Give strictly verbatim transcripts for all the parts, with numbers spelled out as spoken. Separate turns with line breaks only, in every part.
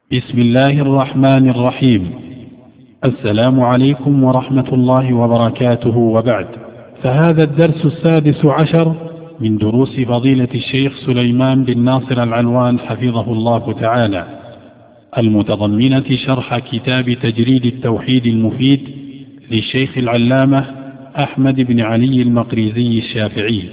بسم الله الرحمن الرحيم. السلام عليكم ورحمة الله وبركاته، وبعد، فهذا الدرس السادس عشر من دروس فضيلة الشيخ سليمان بن ناصر العلوان حفظه الله تعالى، المتضمنة شرح كتاب تجريد التوحيد المفيد للشيخ العلامة أحمد بن علي المقريزي الشافعي.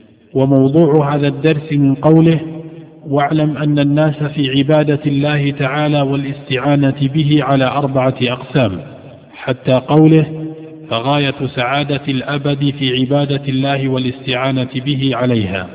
وموضوع هذا الدرس من قوله: واعلم أن الناس في عبادة الله تعالى والاستعانة به على أربعة أقسام، حتى قوله: فغاية سعادة الأبد في عبادة الله والاستعانة به عليها.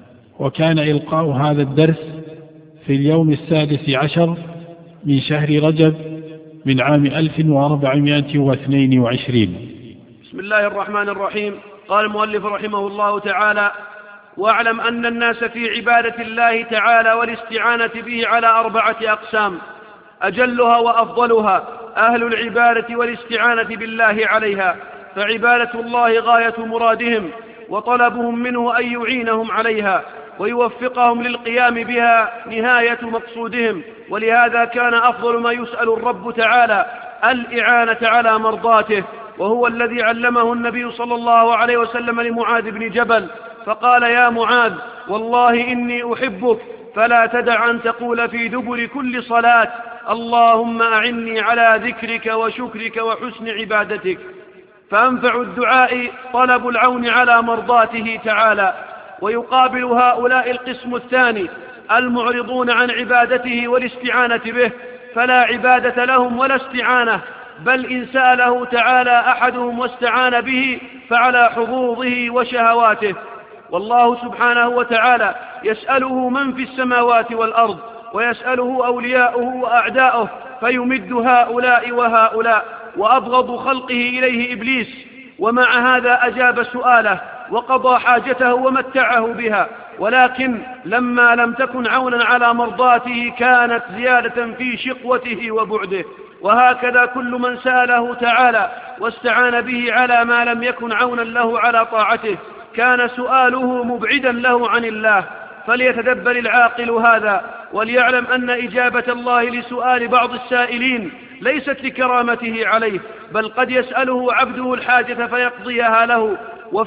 وكان إلقاء هذا الدرس في اليوم السادس عشر من شهر رجب من عام ألف وأربعمائة واثنين وعشرين.
بسم الله الرحمن الرحيم. قال المؤلف رحمه الله تعالى: واعلم أن الناس في عبادة الله تعالى والاستعانة به على أربعة أقسام، أجلها وأفضلها أهل العبادة والاستعانة بالله عليها، فعبادة الله غاية مرادهم، وطلبهم منه أن يعينهم عليها ويوفقهم للقيام بها نهاية مقصودهم. ولهذا كان أفضل ما يسأل الرب تعالى الإعانة على مرضاته، وهو الذي علمه النبي صلى الله عليه وسلم لمعاذ بن جبل، فقال: يا معاذ، والله إني أحبك، فلا تدع أن تقول في دبر كل صلاة: اللهم أعني على ذكرك وشكرك وحسن عبادتك. فأنفع الدعاء طلب العون على مرضاته تعالى. ويقابل هؤلاء القسم الثاني المعرضون عن عبادته والاستعانة به، فلا عبادة لهم ولا استعانة، بل إن سأله تعالى أحدهم واستعان به فعلى حظوظه وشهواته. والله سبحانه وتعالى يسأله من في السماوات والأرض، ويسأله أولياؤه وأعداؤه، فيمد هؤلاء وهؤلاء، وأبغض خلقه إليه إبليس، ومع هذا أجاب سؤاله وقضى حاجته ومتعه بها، ولكن لما لم تكن عونا على مرضاته كانت زيادة في شقوته وبعده. وهكذا كل من سأله تعالى واستعان به على ما لم يكن عونا له على طاعته كان سؤاله مبعدا له عن الله. فليتدبر العاقل هذا، وليعلم أن إجابة الله لسؤال بعض السائلين ليست لكرامته عليه، بل قد يسأله عبده الحاجة فيقضيها له،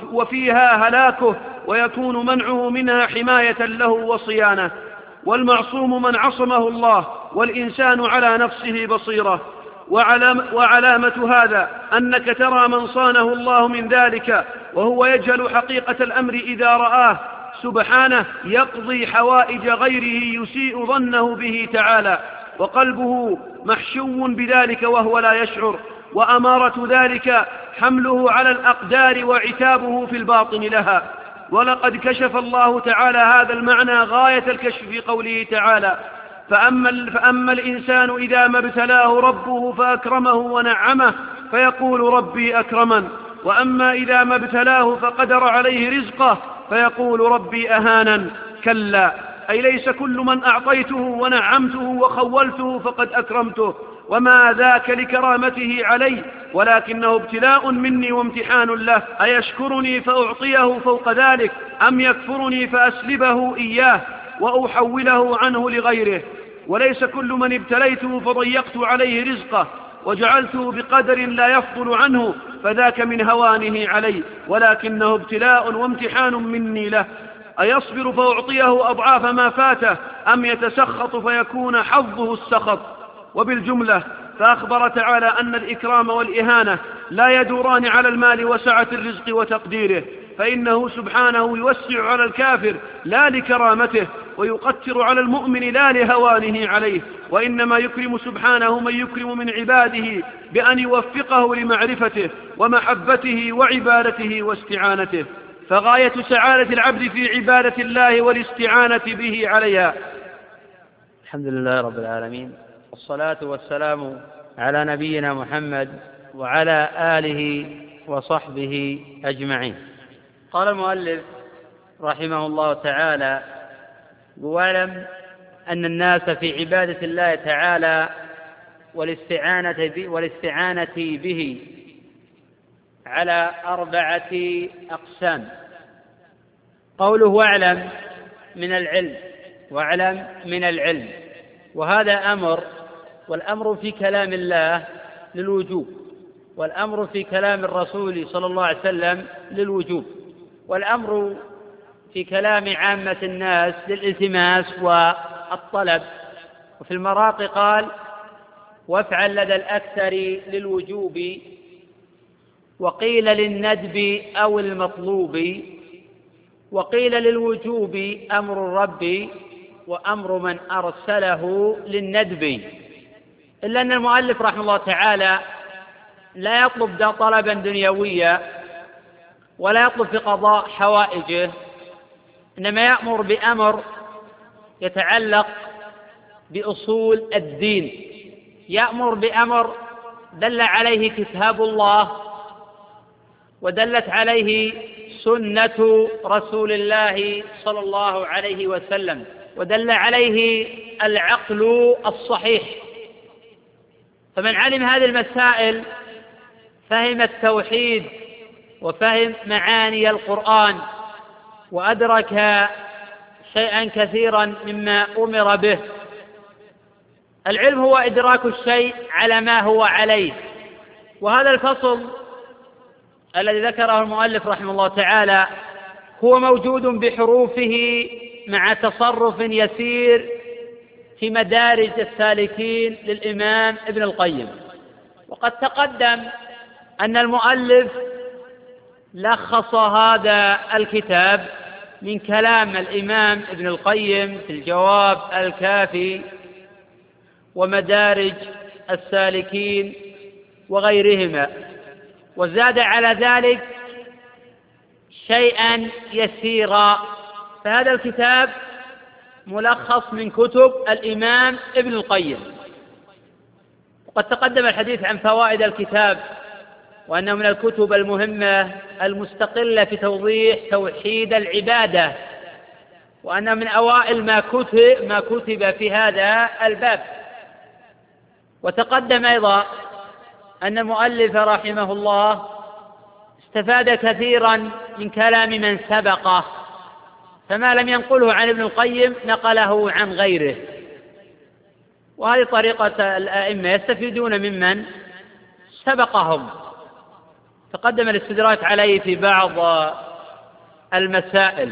وفيها هلاكه، ويكون منعه منها حماية له وصيانة. والمعصوم من عصمه الله، والإنسان على نفسه بصيرة. وعلام وعلامة هذا أنك ترى من صانه الله من ذلك وهو يجهل حقيقة الأمر إذا رآه سبحانه يقضي حوائج غيره يسيء ظنه به تعالى، وقلبه محشو بذلك وهو لا يشعر. وأمارة ذلك حمله على الأقدار وعتابه في الباطن لها. ولقد كشف الله تعالى هذا المعنى غاية الكشف في قوله تعالى: فأما, فأما الإنسان إذا ما ابتلاه ربه فأكرمه ونعمه فيقول ربي أكرمن، وأما إذا ما ابتلاه فقدر عليه رزقه فيقول ربي أهانن. كلا، أي ليس كل من أعطيته ونعمته وخولته فقد أكرمته، وما ذاك لكرامته علي، ولكنه ابتلاء مني وامتحان له، أيشكرني فأعطيه فوق ذلك، أم يكفرني فأسلبه إياه وأحوله عنه لغيره. وليس كل من ابتليته فضيقت عليه رزقه وجعلته بقدر لا يفضل عنه فذاك من هوانه علي، ولكنه ابتلاء وامتحان مني له، أيصبر فأعطيه أضعاف ما فاته، أم يتسخط فيكون حظه السخط. وبالجملة فأخبر تعالى أن الإكرام والإهانة لا يدوران على المال وسعة الرزق وتقديره، فإنه سبحانه يوسع على الكافر لا لكرامته، ويقتر على المؤمن لا لهوانه عليه، وإنما يكرم سبحانه من يكرم من عباده بأن يوفقه لمعرفته ومحبته وعبادته واستعانته. فغاية سعادة العبد في عبادة الله والاستعانة به عليها.
الحمد لله رب العالمين، والصلاة والسلام على نبينا محمد وعلى آله وصحبه أجمعين. قال المؤلف رحمه الله تعالى: واعلم أن الناس في عبادة الله تعالى والاستعانة والاستعانة به على أربعة أقسام. قوله واعلم من العلم، واعلم من العلم، وهذا أمر والأمر في كلام الله للوجوب، والأمر في كلام الرسول صلى الله عليه وسلم للوجوب، والأمر في كلام عامة الناس للالتماس والطلب. وفي المراقي قال: وافعل لدى الأكثر للوجوب، وقيل للندب أو المطلوب، وقيل للوجوب أمر الرب، وأمر من أرسله للندب. إلا أن المؤلف رحمه الله تعالى لا يطلب طلبا دنيويا ولا يطلب في قضاء حوائجه، إنما يأمر بأمر يتعلق بأصول الدين، يأمر بأمر دل عليه كتاب الله ودلت عليه سنة رسول الله صلى الله عليه وسلم، ودل عليه العقل الصحيح. فمن علم هذه المسائل فهم التوحيد وفهم معاني القرآن وأدرك شيئا كثيرا مما أمر به. العلم هو إدراك الشيء على ما هو عليه، وهذا الفصل الذي ذكره المؤلف رحمه الله تعالى هو موجود بحروفه مع تصرف يسير في مدارج السالكين للإمام ابن القيم. وقد تقدم أن المؤلف لخص هذا الكتاب من كلام الإمام ابن القيم في الجواب الكافي ومدارج السالكين وغيرهما، وزاد على ذلك شيئا يسيرا. فهذا الكتاب ملخص من كتب الإمام ابن القيم. وقد تقدم الحديث عن فوائد الكتاب، وأنه من الكتب المهمة المستقلة في توضيح توحيد العبادة، وأنه من أوائل ما كتب, ما كتب في هذا الباب. وتقدم أيضا أن المؤلف رحمه الله استفاد كثيرا من كلام من سبقه، فما لم ينقله عن ابن القيم نقله عن غيره. وهذه طريقة الأئمة، يستفيدون ممن سبقهم. تقدم الاستدراك عليه في بعض المسائل.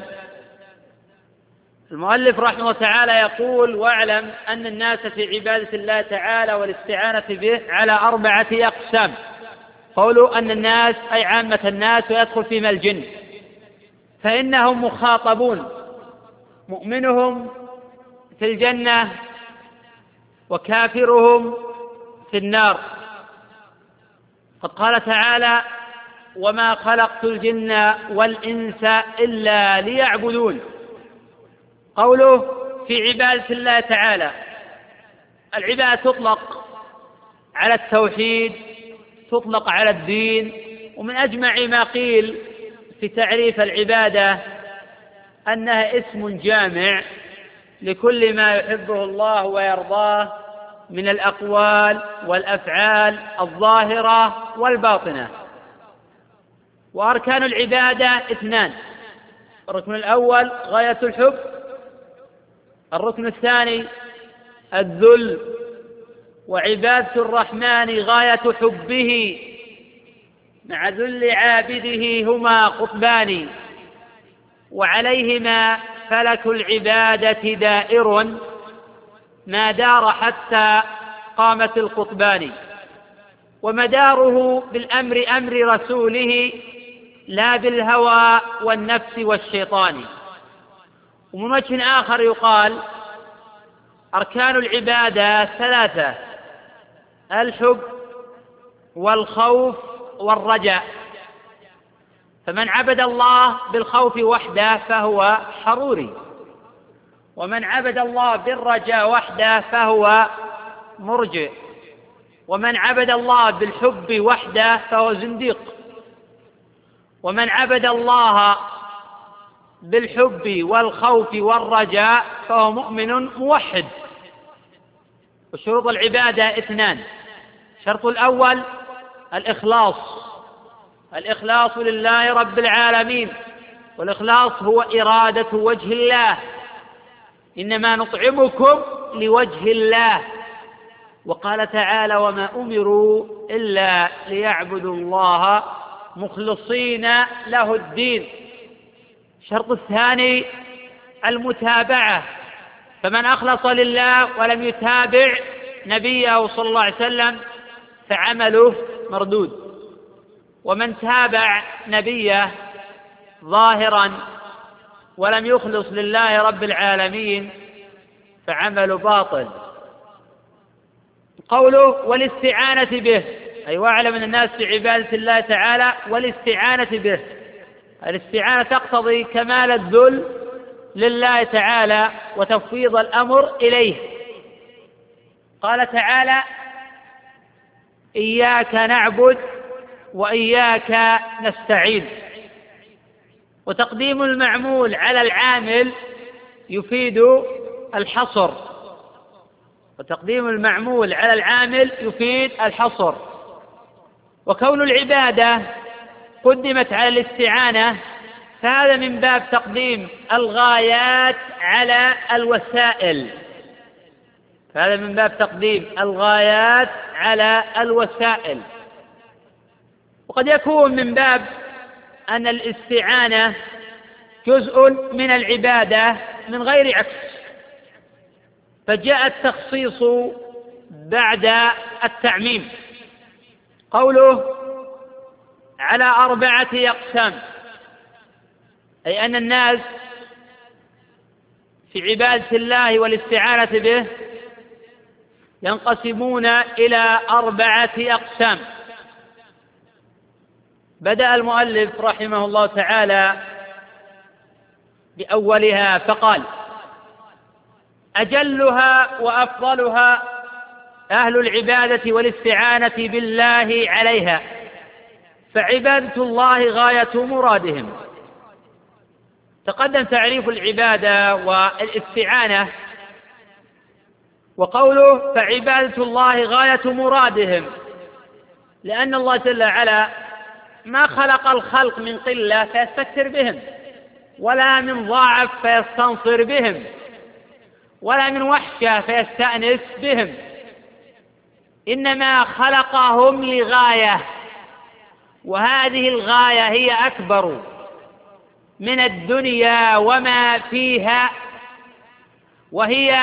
المؤلف رحمه الله تعالى يقول: واعلم أن الناس في عبادة الله تعالى والاستعانة به على أربعة أقسام. قولوا أن الناس أي عامة الناس، ويدخل فيما الجن، فإنهم مخاطبون، مؤمنهم في الجنة وكافرهم في النار. قد قال تعالى: وما خلقت الجن والإنس إلا ليعبدون. قوله في عبادة الله تعالى، العبادة تطلق على التوحيد، تطلق على الدين، ومن أجمع ما قيل في تعريف العبادة أنها اسم جامع لكل ما يحبه الله ويرضاه من الأقوال والأفعال الظاهرة والباطنة. وأركان العبادة اثنان: الركن الأول غاية الحب، الركن الثاني الذل. وعبادة الرحمن غاية حبه مع ذل عابده هما قطبان، وعليهما فلك العبادة دائر ما دار حتى قامت القطبان، ومداره بالأمر أمر رسوله لا بالهوى والنفس والشيطان. ومن وجه آخر يقال: أركان العبادة ثلاثة: الحب والخوف والرجاء. فمن عبد الله بالخوف وحده فهو حروري، ومن عبد الله بالرجاء وحده فهو مرجئ، ومن عبد الله بالحب وحده فهو زنديق، ومن عبد الله بالحب والخوف والرجاء فهو مؤمن موحد. وشروط العبادة اثنان: الشرط الأول الإخلاص، الإخلاص لله رب العالمين، والإخلاص هو إرادة وجه الله، إنما نطعمكم لوجه الله وقال تعالى: وما أمروا إلا ليعبدوا الله مخلصين له الدين. الشرط الثاني المتابعة، فمن أخلص لله ولم يتابع نبيه صلى الله عليه وسلم فعمله مردود، ومن تابع نبيه ظاهرا ولم يخلص لله رب العالمين فعمله باطل. قوله والاستعانة به، أي واعلم أن الناس في عبادة الله تعالى والاستعانة به. الاستعانة تقتضي كمال الذل لله تعالى وتفويض الأمر إليه. قال تعالى: إياك نعبد وإياك نستعين. وتقديم المعمول على العامل يفيد الحصر، وتقديم المعمول على العامل يفيد الحصر. وكون العبادة قدمت على الاستعانة فهذا من باب تقديم الغايات على الوسائل، فهذا من باب تقديم الغايات على الوسائل. وقد يكون من باب أن الاستعانة جزء من العبادة من غير عكس، فجاء التخصيص بعد التعميم. قوله على أربعة أقسام، أي أن الناس في عبادة الله والاستعانة به ينقسمون إلى أربعة أقسام. بدأ المؤلف رحمه الله تعالى بأولها فقال: أجلها وأفضلها أهل العبادة والاستعانة بالله عليها، فعبادة الله غاية مرادهم. تقدم تعريف العبادة والاستعانة، وقوله فعبادة الله غاية مرادهم، لأن الله جل وعلا ما خلق الخلق من قلة فيستكثر بهم، ولا من ضعف فيستنصر بهم، ولا من وحشة فيستأنس بهم، إنما خلقهم لغاية، وهذه الغاية هي أكبر من الدنيا وما فيها، وهي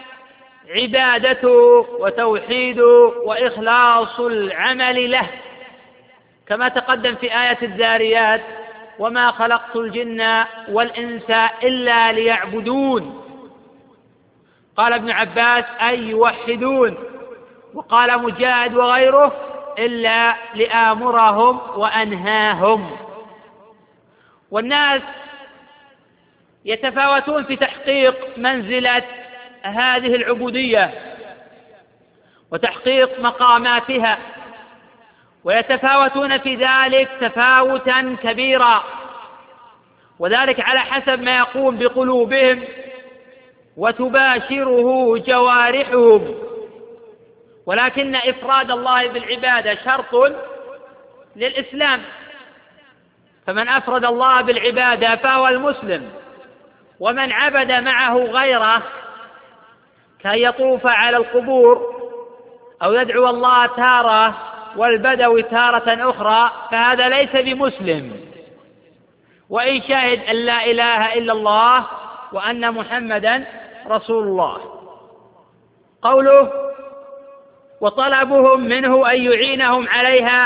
عبادته وتوحيده وإخلاص العمل له، كما تقدم في آية الذاريات: وما خلقت الجن والإنس إلا ليعبدون. قال ابن عباس: أي يوحدون. وقال مجاهد وغيره: إلا لآمرهم وأنهاهم. والناس يتفاوتون في تحقيق منزلة هذه العبودية وتحقيق مقاماتها، ويتفاوتون في ذلك تفاوتا كبيرا، وذلك على حسب ما يقوم بقلوبهم وتباشره جوارحهم. ولكن إفراد الله بالعبادة شرط للإسلام، فمن أفرد الله بالعبادة فهو المسلم. ومن عبد معه غيره كان يطوف على القبور أو يدعو الله تارة والبدو تارة أخرى فهذا ليس بمسلم، وإن شهد أن لا إله إلا الله وأن محمدا رسول الله. قوله وطلبهم منه أن يعينهم عليها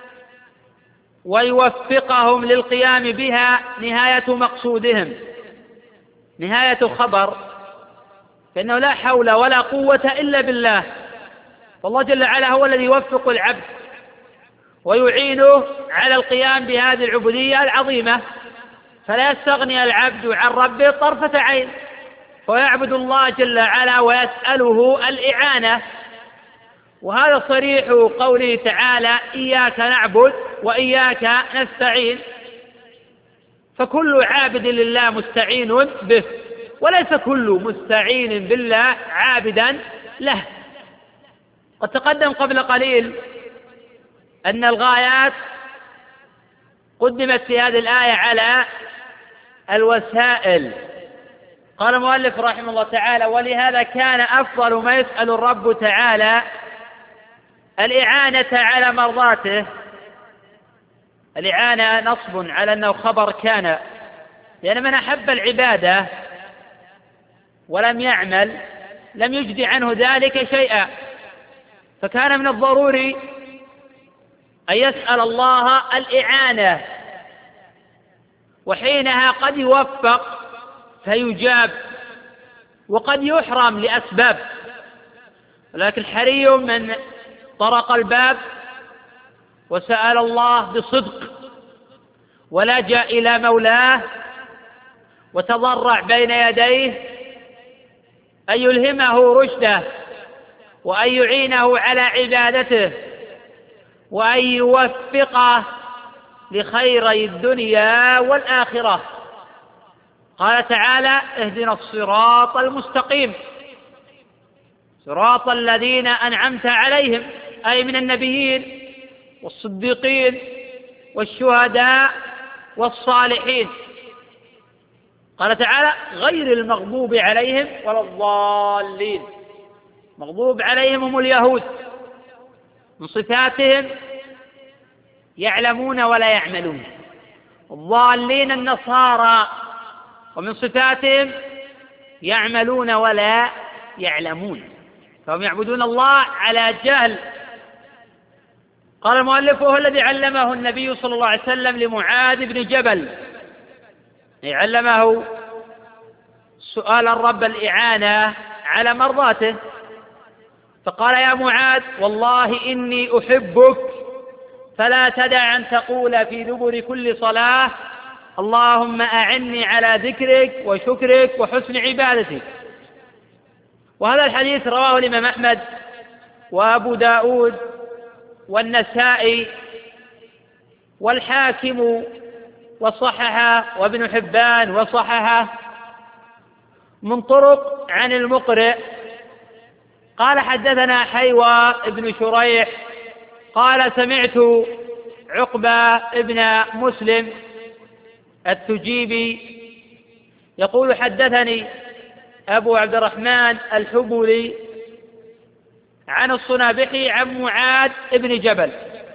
ويوفقهم للقيام بها نهاية مقصودهم، نهاية خبر، فإنه لا حول ولا قوة إلا بالله، فالله جل وعلا هو الذي يوفق العبد ويعينه على القيام بهذه العبودية العظيمة، فلا يستغني العبد عن ربه طرفة عين، ويعبد الله جل وعلا ويسأله الإعانة. وهذا صريح قوله تعالى: إياك نعبد وإياك نستعين، فكل عابد لله مستعين به، وليس كل مستعين بالله عابدا له. قد تقدم قبل قليل أن الغايات قدمت في هذه الآية على الوسائل، قال المؤلف رحمه الله تعالى: ولهذا كان أفضل ما يسأل الرب تعالى الإعانة على مرضاته. الإعانة نصب على أنه خبر كان، لأن من أحب العبادة ولم يعمل لم يجدي عنه ذلك شيئا، فكان من الضروري أن يسأل الله الإعانة، وحينها قد يوفق فيجاب وقد يحرم لأسباب، ولكن حري من طرق الباب وسأل الله بصدق ولجأ إلى مولاه وتضرع بين يديه أن يلهمه رشده وأن يعينه على عبادته وأن يوفقه لخيري الدنيا والآخرة. قال تعالى: اهدنا الصراط المستقيم صراط الذين أنعمت عليهم، أي من النبيين والصديقين والشهداء والصالحين. قال تعالى: غير المغضوب عليهم ولا الضالين. مغضوب عليهم هم اليهود، من صفاتهم يعلمون ولا يعملون. الضالين النصارى، ومن صفاتهم يعملون ولا يعلمون، فهم يعبدون الله على جهل. قال المؤلف: وهو الذي علمه النبي صلى الله عليه وسلم لمعاذ بن جبل، علمه سؤال الرب الإعانة على مرضاته، فقال: يا معاذ والله إني أحبك فلا تدع أن تقول في دبر كل صلاة اللهم أعني على ذكرك وشكرك وحسن عبادتك. وهذا الحديث رواه الإمام أحمد وأبو داود والنسائي والحاكم وصححه وابن حبان وصححه من طرق عن المقرئ. قال: حدثنا حيوى ابن شريح قال: سمعت عقبة ابن مسلم التجيبي يقول: حدثني أبو عبد الرحمن الحبولي عن الصنابحي عن معاذ ابن جبل،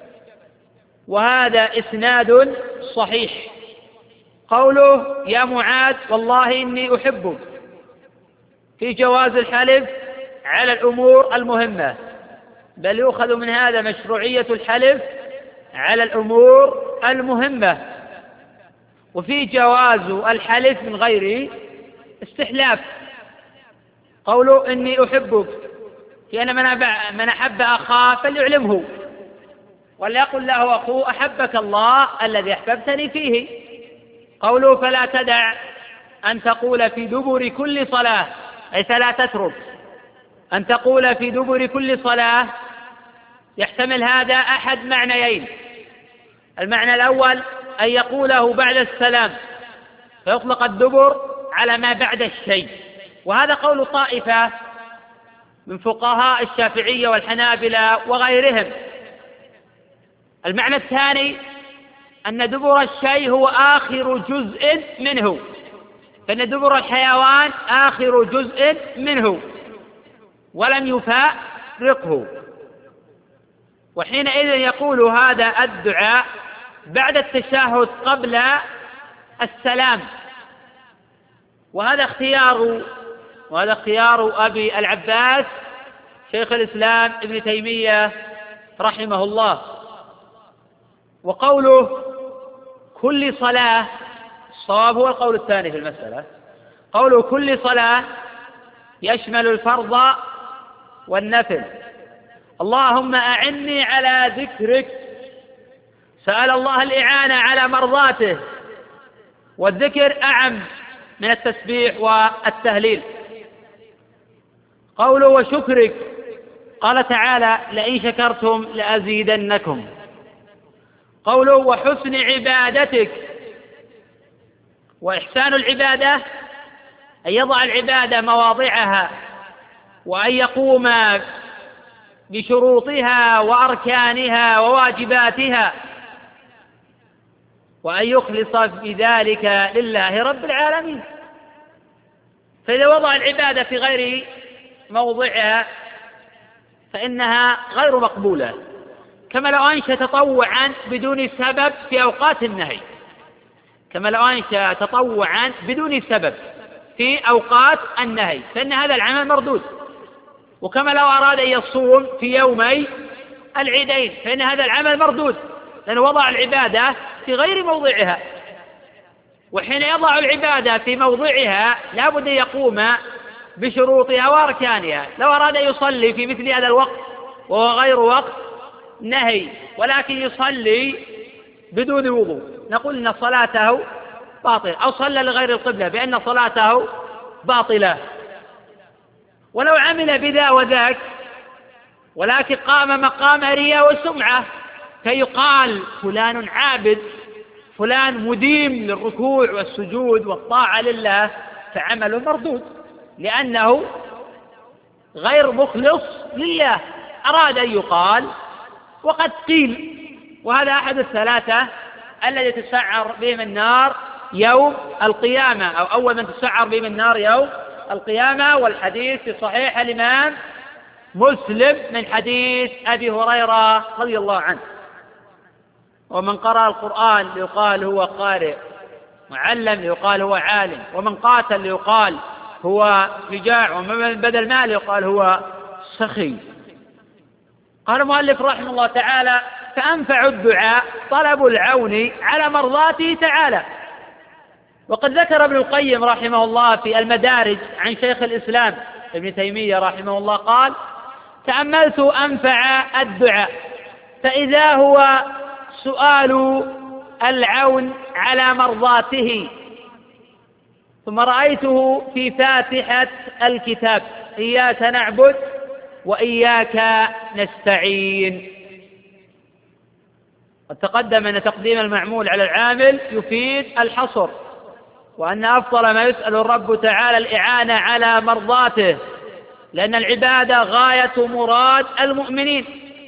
وهذا إسناد صحيح. قوله: يا معاذ والله إني أحبك، في جواز الحلف على الأمور المهمة، بل يؤخذ من هذا مشروعية الحلف على الأمور المهمة، وفي جواز الحلف من غير استحلاف. قوله: إني أحبك، لأن من أحب أخاه فليعلمه وليقل له أخوه: أحبك الله الذي أحببتني فيه. قوله: فلا تدع أن تقول في دبر كل صلاة، أي فلا تترك أن تقول في دبر كل صلاة، يحتمل هذا أحد معنيين. المعنى الأول أن يقوله بعد السلام، فيطلق الدبر على ما بعد الشيء، وهذا قول طائفة من فقهاء الشافعية والحنابلة وغيرهم. المعنى الثاني أن دبر الشيء هو آخر جزء منه، فإن دبر الحيوان آخر جزء منه ولم يفارقه، وحينئذ يقول هذا الدعاء بعد التشهد قبل السلام. وهذا اختيار وهذا اختيار أبي العباس شيخ الإسلام ابن تيمية رحمه الله. وقوله كل صلاة، الصواب هو القول الثاني في المسألة. قوله كل صلاة يشمل الفرض والنفل. اللهم أعني على ذكرك، سأل الله الإعانة على مرضاته، والذكر أعم من التسبيح والتهليل. قوله وشكرك، قال تعالى: لئن شكرتم لأزيدنكم. قوله وحسن عبادتك، وإحسان العبادة أن يضع العبادة مواضعها، وأن يقوم بشروطها وأركانها وواجباتها، وأن يخلص في ذلك لله رب العالمين. فإذا وضع العبادة في غير موضعها فإنها غير مقبولة، كما لو أنشأ تطوعا بدون سبب في أوقات النهي، كما لو أنشأ تطوعا بدون سبب في أوقات النهي فإن هذا العمل مردود. وكما لو أراد أن يصوم في يومي العيدين فإن هذا العمل مردود، لأنه وضع العبادة في غير موضعها. وحين يضع العبادة في موضعها لا بد أن يقوم بشروطها وأركانها. لو أراد أن يصلي في مثل هذا الوقت وهو غير وقت نهي ولكن يصلي بدون وضوء نقول إن صلاته باطلة، أو صلى لغير القبلة بأن صلاته باطلة. ولو عمل بذا وذاك ولكن قام مقام رياء وسمعة فيقال فلان عابد، فلان مديم للركوع والسجود والطاعة لله، فعمله مردود لأنه غير مخلص لله، أراد أن يقال وقد قيل. وهذا أحد الثلاثة الذي تسعر بهم النار يوم القيامة، أو أول من تسعر بهم النار يوم القيامة. والحديث في صحيح الإمام مسلم من حديث أبي هريرة رضي الله عنه: ومن قرأ القرآن ليقال هو قارئ، معلم ليقال هو عالم، ومن قاتل ليقال هو شجاع، ومن بذل مال ليقال هو سخي. قال المؤلف رحمه الله تعالى: فأنفع الدعاء طلب العون على مرضاته تعالى. وقد ذكر ابن القيم رحمه الله في المدارج عن شيخ الإسلام ابن تيمية رحمه الله قال: تأملت أنفع الدعاء فإذا هو سؤال العون على مرضاته، ثم رأيته في فاتحة الكتاب: إياك نعبد وإياك نستعين. قد تقدم أن تقديم المعمول على العامل يفيد الحصر، وأن أفضل ما يسأل الرب تعالى الإعانة على مرضاته، لأن العبادة غاية مراد المؤمنين،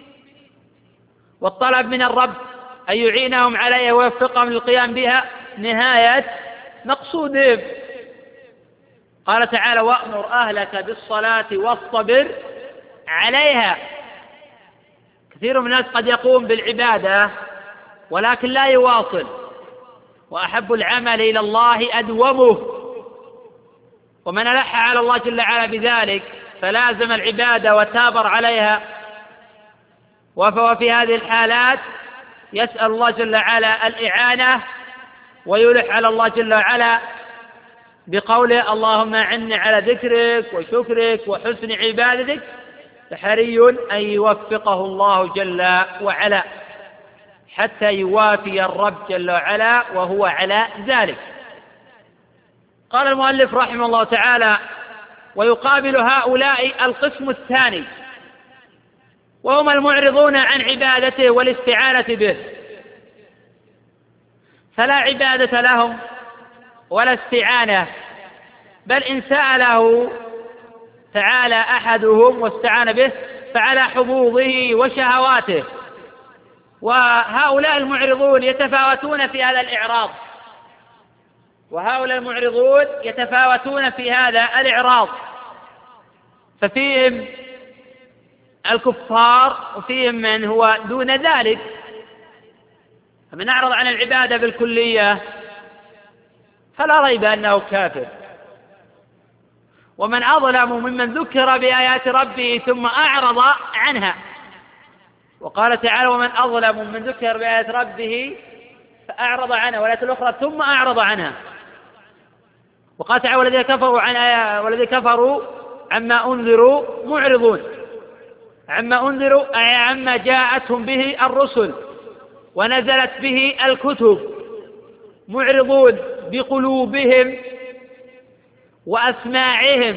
والطلب من الرب أن يعينهم عليها ويوفقهم للقيام بها نهاية مقصودهم. قال تعالى: وأمر أهلك بالصلاة واصطبر عليها. كثير من الناس قد يقوم بالعبادة ولكن لا يواصل، وأحب العمل إلى الله أدومه، ومن ألح على الله جل وعلا بذلك فلازم العبادة وتابر عليها، وفهو في هذه الحالات يسأل الله جل وعلا الإعانة ويلح على الله جل وعلا بقوله: اللهم أعني على ذكرك وشكرك وحسن عبادتك، فحري أن يوفقه الله جل وعلا حتى يوافي الرب جل وعلا وهو على ذلك. قال المؤلف رحمه الله تعالى: ويقابل هؤلاء القسم الثاني، وهم المعرضون عن عبادته والاستعانة به، فلا عبادة لهم ولا استعانة، بل إن سأله تعالى أحدهم واستعان به فعلى حظوظه وشهواته. وهؤلاء المعرضون يتفاوتون في هذا الإعراض، وهؤلاء المعرضون يتفاوتون في هذا الإعراض، ففيهم الكفار وفيهم من هو دون ذلك. فمن أعرض عن العبادة بالكلية فلا ريب أنه كافر، ومن أظلم ممن ذكر بآيات ربه ثم أعرض عنها. وقال تعالى: ومن أظلم ممن ذكر بآيات ربه فأعرض عنها، والآية الأخرى ثم أعرض عنها. وقال تعالى: والذين كفروا عن آية والذين كفروا عما أنذروا معرضون. عما أنذروا أي عما جاءتهم به الرسل ونزلت به الكتب، معرضون بقلوبهم وأسماعهم،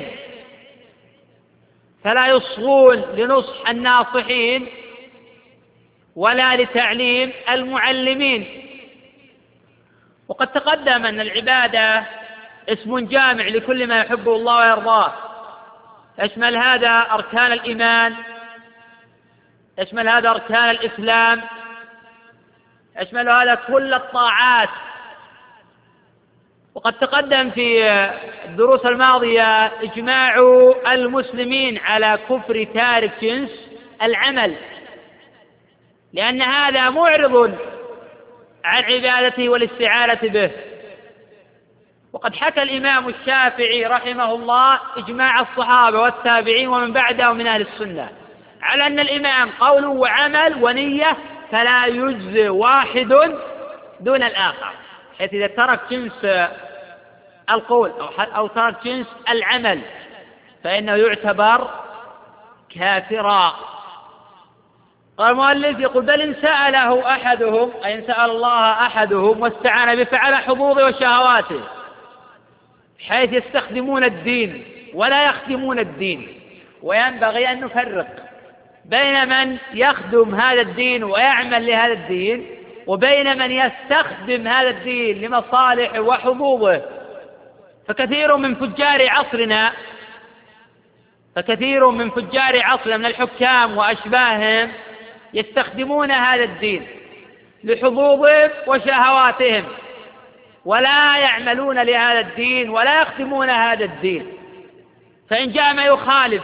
فلا يصغون لنصح الناصحين ولا لتعليم المعلمين. وقد تقدم أن العبادة اسم جامع لكل ما يحبه الله ويرضاه، يشمل هذا أركان الإيمان، يشمل هذا أركان الإسلام، يشمل هذا كل الطاعات. وقد تقدم في الدروس الماضية إجماع المسلمين على كفر تارك جنس العمل، لأن هذا معرض عن عبادته والاستعانة به. وقد حكى الإمام الشافعي رحمه الله إجماع الصحابة والتابعين ومن بعدهم من أهل السنة على أن الإمام قول وعمل ونية، فلا يجزي واحد دون الآخر، حيث إذا ترك جنس القول أو ترك جنس العمل فإنه يعتبر كافرا. قال المؤلف يقول: بل إن سأله أحدهم، أي إن سأل الله أحدهم واستعان به فعل حظوظه وشهواته، حيث يستخدمون الدين ولا يخدمون الدين. وينبغي أن نفرق بين من يخدم هذا الدين ويعمل لهذا الدين وبين من يستخدم هذا الدين لمصالح وحظوظه. فكثير من فجار عصرنا فكثير من فجار عصرنا من الحكام وأشباههم يستخدمون هذا الدين لحظوظهم وشهواتهم، ولا يعملون لهذا الدين ولا يخدمون هذا الدين. فإن جاء ما يخالف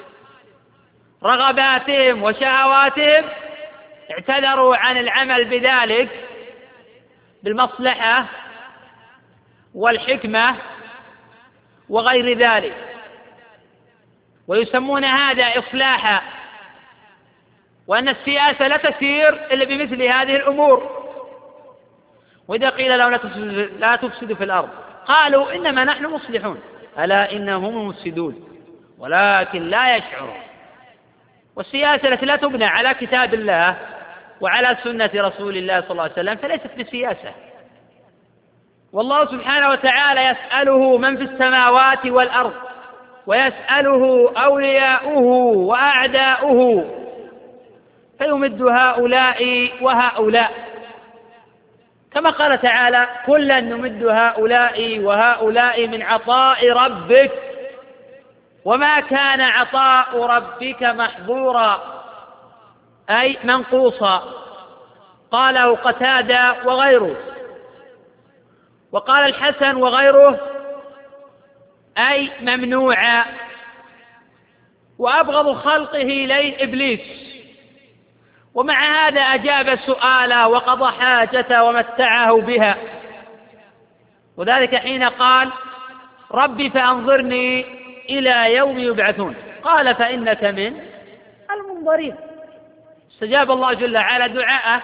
رغباتهم وشهواتهم اعتذروا عن العمل بذلك بالمصلحة والحكمة وغير ذلك، ويسمون هذا إصلاحا، وأن السياسة لا تسير إلا بمثل هذه الأمور. وإذا قيل لهم لا تفسدوا في الأرض قالوا إنما نحن مصلحون، ألا إنهم المفسدون ولكن لا يشعرون. والسياسة التي لا تبنى على كتاب الله وعلى سنة رسول الله صلى الله عليه وسلم فليست بسياسة. والله سبحانه وتعالى يسأله من في السماوات والأرض، ويسأله أولياؤه وأعداؤه، فيمد هؤلاء وهؤلاء، كما قال تعالى: كلا نمد هؤلاء وهؤلاء من عطاء ربك وما كان عطاء ربك محظورا، أي منقوصا. قاله قتادة وغيره. وقال الحسن وغيره أي ممنوعا. وأبغض خلقه إليه إبليس. ومع هذا أجاب سؤاله وقضى حاجته ومتعه بها، وذلك حين قال: ربي فأنظرني إلى يوم يبعثون. قال: فإنك من المنظرين. استجاب الله جل وعلا دعاءه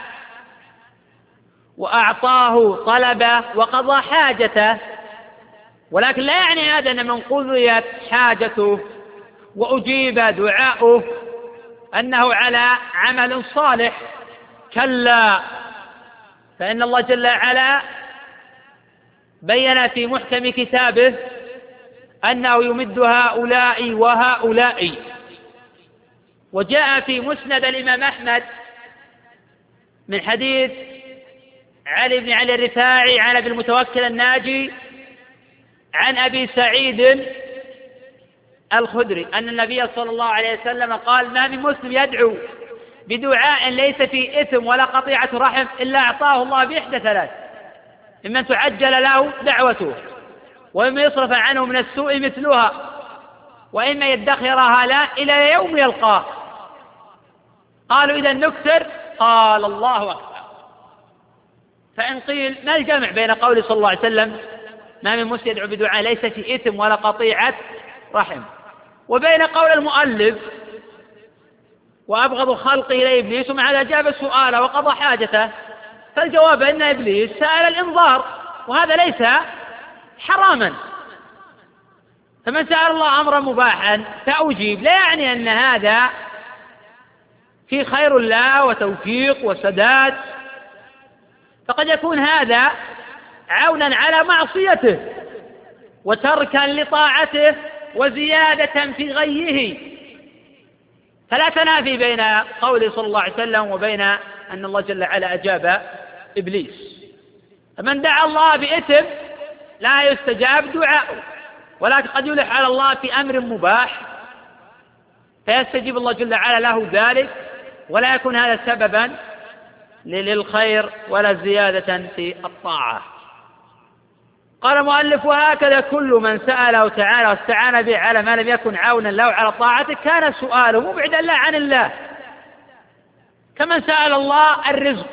وأعطاه طلبه وقضى حاجته، ولكن لا يعني هذا أن من قضيت حاجته وأجيب دعاؤه أنه على عمل صالح. كلا، فإن الله جل وعلا بين في محكم كتابه أنه يمد هؤلاء وهؤلاء. وجاء في مسند الإمام أحمد من حديث علي بن علي الرفاعي عن أبي المتوكل الناجي عن أبي سعيد الخدري أن النبي صلى الله عليه وسلم قال: ما من مسلم يدعو بدعاء ليس فيه إثم ولا قطيعة رحم إلا أعطاه الله بإحدى ثلاث: إما تعجل له دعوته، وإما يصرف عنه من السوء مثلها، وإما يدخرها له إلى يوم يلقاه. قالوا: إذا نكثر؟ قال: الله أكبر. فإن قيل: ما الجمع بين قول صلى الله عليه وسلم ما من مسلم يدعو بدعاء ليس فيه إثم ولا قطيعة رحم وبين قول المؤلف وأبغض خلقه إلى إبليس، ومع ذلك أجاب سؤاله وقضى حاجته؟ فالجواب أن إبليس سأل الإنظار، وهذا ليس حراما. فمن سأل الله أمرا مباحا فأجيب، لا يعني أن هذا في خير الله وتوفيق وسداد، فقد يكون هذا عونا على معصيته وتركا لطاعته وزيادة في غيه. فلا تنافي بين قوله صلى الله عليه وسلم وبين أن الله جل وعلا أجاب إبليس. فمن دعا الله بإثم لا يستجاب دعاؤه، ولكن قد يلح على الله في أمر مباح فيستجيب الله جل وعلا له ذلك، ولا يكون هذا سببا للخير ولا زيادة في الطاعة. قال المؤلف: وهكذا كل من سأله تعالى واستعان به على ما لم يكن عونا له على طاعته كان سؤاله مبعدا الله عن الله، كمن سأل الله الرزق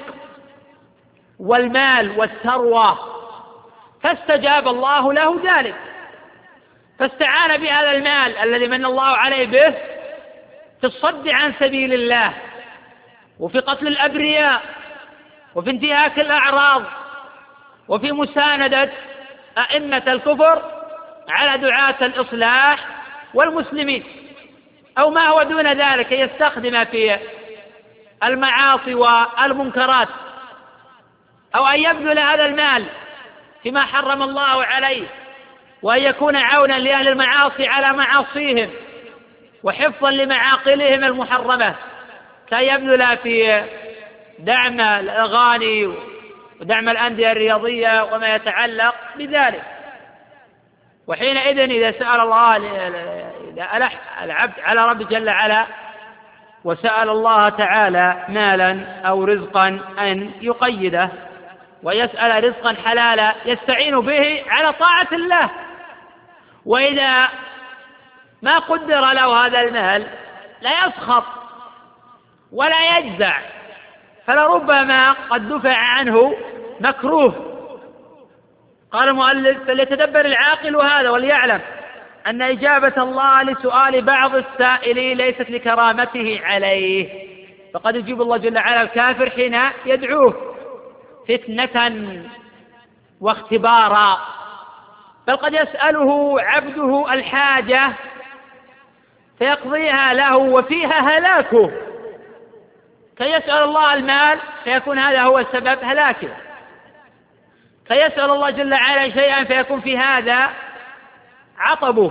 والمال والثروة فاستجاب الله له ذلك، فاستعان بهذا المال الذي من الله عليه به في الصد عن سبيل الله، وفي قتل الأبرياء، وفي انتهاك الأعراض، وفي مساندة أئمة الكفر على دعاة الإصلاح والمسلمين، أو ما هو دون ذلك يستخدم في المعاصي والمنكرات، أو أن يبذل هذا المال فيما حرم الله عليه، وأن يكون عونا لأهل المعاصي على معاصيهم وحفظا لمعاقلهم المحرمة، كي يبذل في دعم الأغاني ودعم الأندية الرياضية وما يتعلق بذلك. وحينئذ إذا سأل الله، إذا ألح العبد على رب جل وعلا وسأل الله تعالى مالا أو رزقا أن يقيده ويسأل رزقا حلالا يستعين به على طاعة الله، وإذا ما قدر له هذا المال لا يسخط ولا يجزع، فلربما قد دفع عنه مكروه. قال المؤلف: فليتدبر العاقل هذا وليعلم أن إجابة الله لسؤال بعض السائلين ليست لكرامته عليه، فقد يجيب الله جل وعلا الكافر حين يدعوه فتنة واختبارا، بل قد يسأله عبده الحاجة فيقضيها له وفيها هلاكه، كي يسأل الله المال فيكون هذا هو سبب هلاكه، كي يسأل الله جل وعلا شيئا فيكون في هذا عطبه.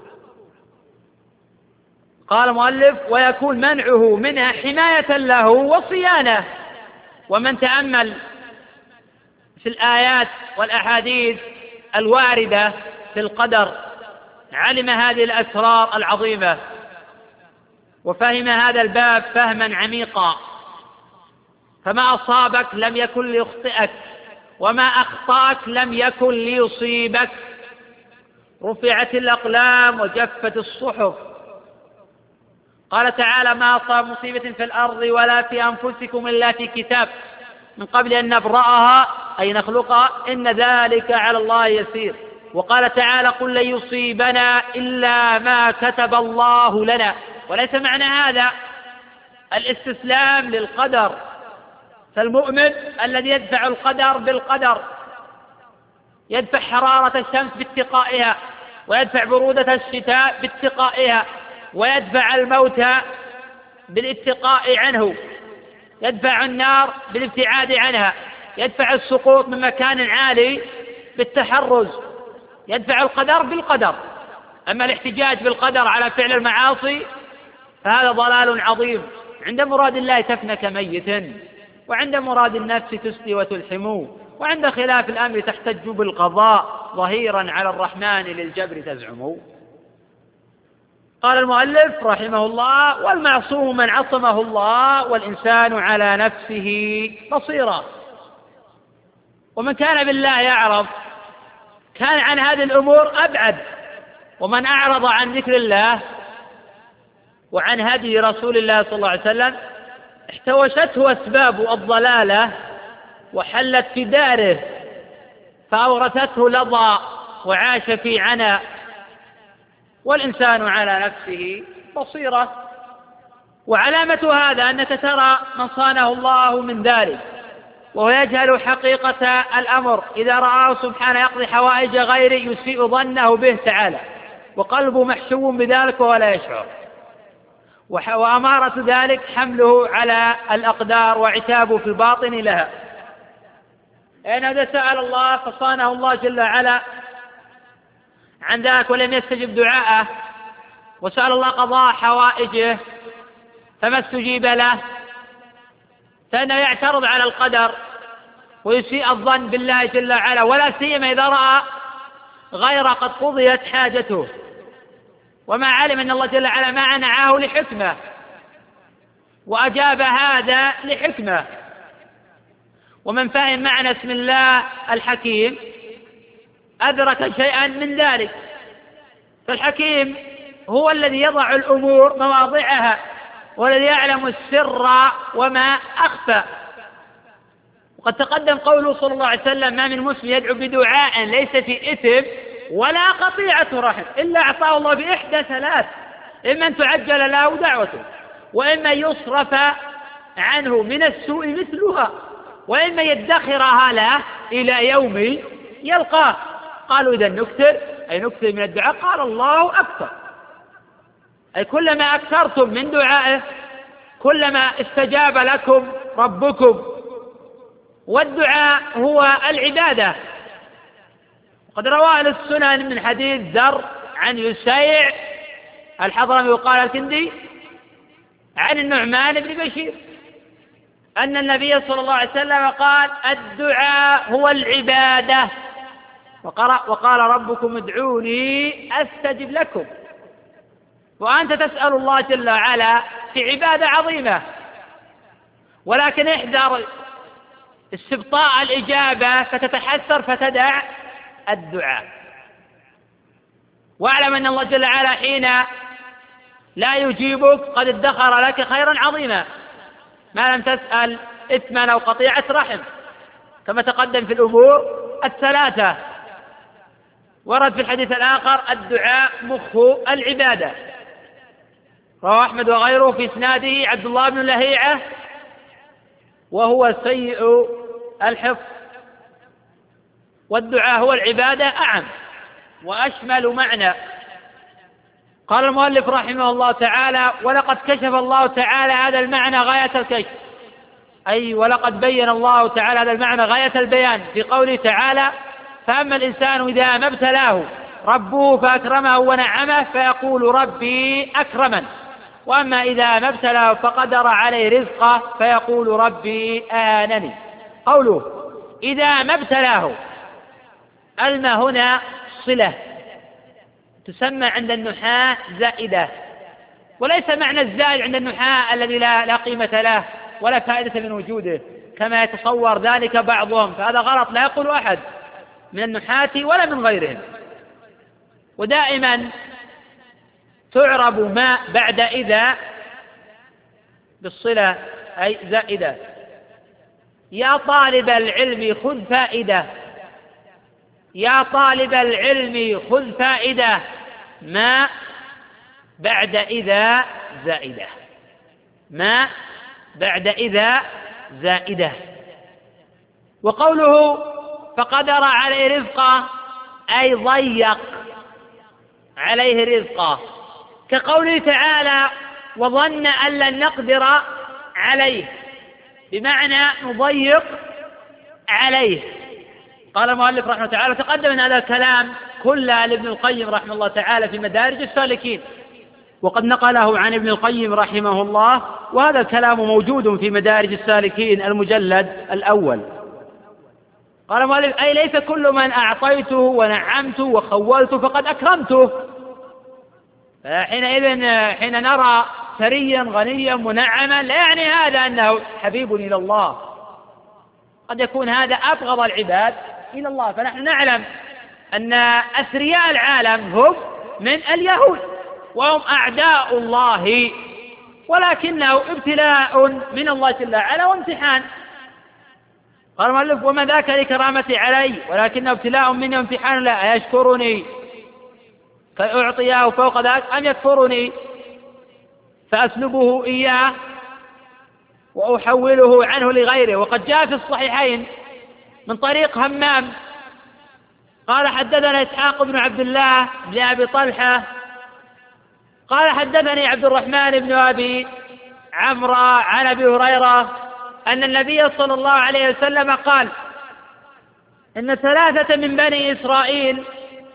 قال المؤلف: ويكون منعه منها حماية له وصيانة. ومن تأمل في الآيات والأحاديث الواردة في القدر علم هذه الأسرار العظيمة، وفهم هذا الباب فهما عميقا، فما أصابك لم يكن ليخطئك، وما أخطأك لم يكن ليصيبك، رفعت الأقلام وجفت الصحف. قال تعالى: ما أصاب مصيبة في الأرض ولا في أنفسكم إلا في كتاب من قبل أن نبرأها أي نخلقها إن ذلك على الله يسير. وقال تعالى: قل لن يصيبنا إلا ما كتب الله لنا. وليس معنى هذا الاستسلام للقدر، فالمؤمن الذي يدفع القدر بالقدر، يدفع حرارة الشمس باتقائها، ويدفع برودة الشتاء باتقائها، ويدفع الموت بالاتقاء عنه، يدفع النار بالابتعاد عنها، يدفع السقوط من مكان عالي بالتحرز، يدفع القدر بالقدر. أما الاحتجاج بالقدر على فعل المعاصي فهذا ضلال عظيم. عند مراد الله تفنى كميت، وعند مراد النفس تسلي وتلحم، وعند خلاف الأمر تحتج بالقضاء، ظهيرا على الرحمن للجبر تزعم. قال المؤلف رحمه الله: والمعصوم من عصمه الله، والإنسان على نفسه بصيرا. ومن كان بالله يعرف كان عن هذه الأمور أبعد، ومن أعرض عن ذكر الله وعن هدي رسول الله صلى الله عليه وسلم احتوشته أسباب الضلالة وحلت في داره، فأورثته لظى وعاش في عنى. والإنسان على نفسه بصيرة. وعلامة هذا أنك ترى من صانه الله من ذلك وهو يجهل حقيقة الأمر، إذا رآه سبحانه يقضي حوائج غيره يسيء ظنه به تعالى، وقلبه محشو بذلك ولا يشعر. وأمارة ذلك حمله على الأقدار وعتابه في الباطن لها. إن هذا سأل الله فصانه الله جل وعلا عن ذلك ولم يستجب دعاءه، وسأل الله قضاء حوائجه فما استجيب له، فإنه يعترض على القدر ويسيء الظن بالله جل وعلا، ولا سيما إذا رأى غير قد قضيت حاجته، وما علم أن الله جل وعلا ما منعه لحكمة وأجاب هذا أدرك شيئا من ذلك. فالحكيم هو الذي يضع الأمور مواضعها، والذي يعلم السر وما أخفى. وقد تقدم قوله صلى الله عليه وسلم: ما من مسلم يدعو بدعاء ليس في إثم ولا قطيعة رحم إلا أعطاه الله بإحدى ثلاث: إما أن تعجل له دعوته، وإما يصرف عنه من السوء مثلها، وإما يدخرها له إلى يوم يلقاه. قالوا: إذا نكثر، أي نكثر من الدعاء؟ قال: الله أكثر، أي كلما أكثرتم من دعائه كلما استجاب لكم ربكم. والدعاء هو العبادة. وقد روى أهل السنن من حديث ذر عن يسيع الحضرمي وقال الكندي عن النعمان بن بشير أن النبي صلى الله عليه وسلم قال: الدعاء هو العبادة، وقال: ربكم ادعوني أستجب لكم. وأنت تسأل الله جل وعلا في عبادة عظيمة، ولكن احذر استبطاء الإجابة فتتحسر فتدع الدعاء. واعلم أن الله جل وعلا حين لا يجيبك قد ادخر لك خيرا عظيما ما لم تسأل إثما أو قطيعة رحم، كما تقدم في الأمور الثلاثة. ورد في الحديث الآخر: الدعاء مخ العبادة. رواه أحمد وغيره في إسناده عبد الله بن لهيعة وهو سيء الحفظ. والدعاء هو العبادة أعم وأشمل معنى. قال المؤلف رحمه الله تعالى: ولقد كشف الله تعالى هذا المعنى غاية الكشف، أي ولقد بين الله تعالى هذا المعنى غاية البيان في قوله تعالى: فأما الإنسان إذا ما ابتلاه ربه فأكرمه ونعمه فيقول ربي أكرمن، وأما إذا ما ابتلاه فقدر عليه رزقه فيقول ربي آنني. قوله إذا ما ابتلاه، الما هنا صلة تسمى عند النحاة زائدة، وليس معنى الزائد عند النحاة الذي لا, لا قيمة له ولا فائدة من وجوده كما يتصور ذلك بعضهم، فهذا غلط لا يقول أحد من النحاة ولا من غيرهم. ودائما تعرب ما بعد إذا بالصلة أي زائدة. يا طالب العلم خذ فائدة، يا طالب العلم خذ فائدة، ما بعد إذا زائدة، ما بعد إذا زائدة. وقوله فقدر عليه رزقه أي ضيق عليه رزقه، كقوله تعالى: وظن أن لن نقدر عليه، بمعنى نضيق عليه. قال المؤلف رحمه الله تعالى: تقدم من هذا الكلام كله لابن القيم رحمه الله تعالى في مدارج السالكين، وقد نقله عن ابن القيم رحمه الله، وهذا الكلام موجود في مدارج السالكين المجلد الأول. قال المؤلف: أي ليس كل من أعطيته ونعمته وخولته فقد أكرمته. حينئذ حين نرى ثريا غنيا منعما لا يعني هذا أنه حبيب إلى الله، قد يكون هذا أبغض العباد إلى الله. فنحن نعلم أن أثرياء العالم هم من اليهود وهم أعداء الله، ولكنه ابتلاء من الله جل وعلا وامتحان. قال المؤلف: وما ذاك لكرامتي علي ولكنه ابتلاء مني وامتحان لا يشكرني فأعطيه فوق ذلك أم يكفرني فأسلبه إياه وأحوله عنه لغيره. وقد جاء في الصحيحين من طريق همام قال: حدثنا إسحاق بن عبد الله بن أبي طلحة قال: حدثني عبد الرحمن بن أبي عمرو عن أبي هريرة أن النبي صلى الله عليه وسلم قال: إن ثلاثة من بني إسرائيل